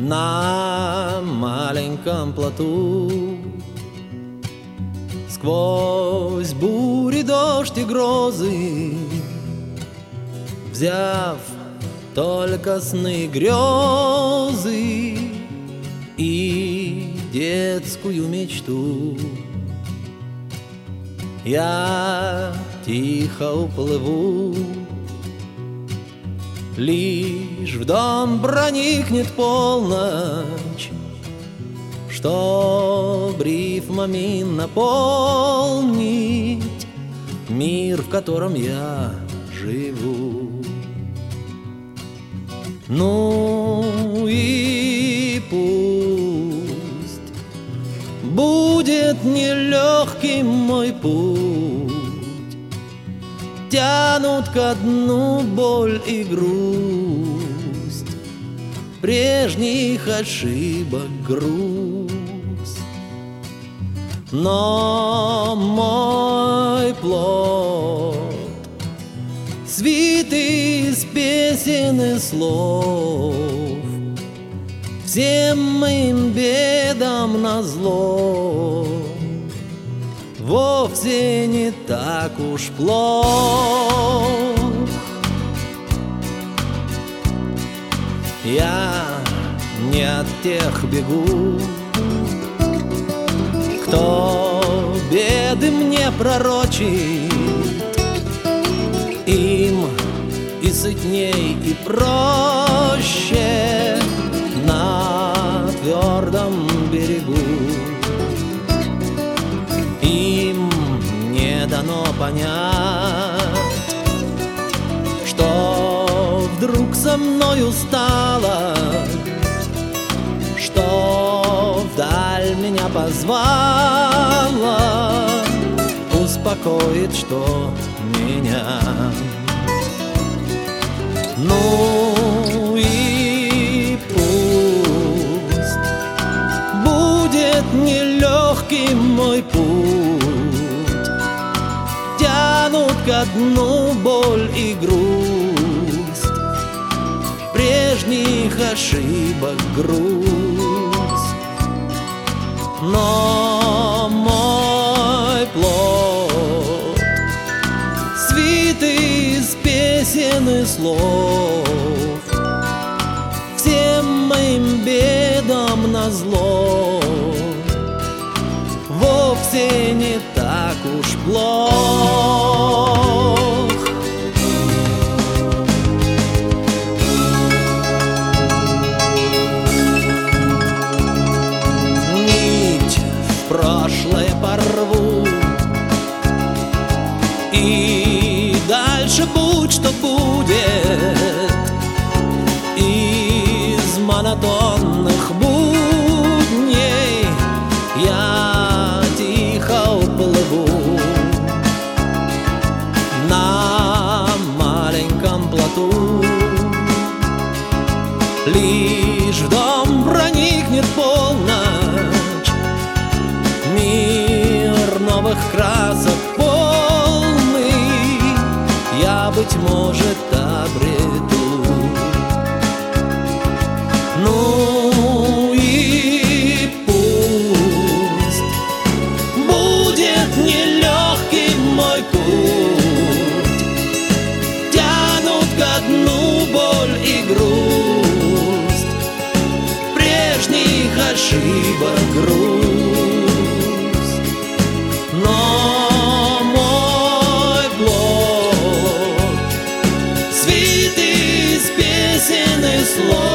на маленьком плоту. Сквозь бури, дождь и грозы, взяв только сны, грезы и детскую мечту, я тихо уплыву. Лишь в дом проникнет полночь, чтоб рифмами наполнить мир, в котором я живу. Ну и пусть будет нелегким мой путь, тянут ко дну боль и грусть, прежних ошибок груз. Но мой плод свитый из песен и слов, всем моим бедам назло, вовсе не так уж плох. Я не от тех бегу, кто беды мне пророчит. Им и сытней, и проще на твердом берегу. Им не дано понять, что вдруг со мною стало, что вдаль меня позвала, успокоит, что меня. Ну и пусть будет нелегким мой путь, тянут ко дну боль и грусть, прежних ошибок грусть. Но мой плод свитый из песен и слов, всем моим бедам назло, вовсе не так уж плох. Нить в прошлое порву, и дальше будь что будет. Из монотонных будней я тихо уплыву на маленьком плоту. Лишь в дом проникнет полночь, мир новых красок полный я, быть может, обрету. Ну и пусть будет нелегким мой путь, тянут ко дну боль и грусть, прежних ошибок грусть. Но мой плод свитый из песен и слов,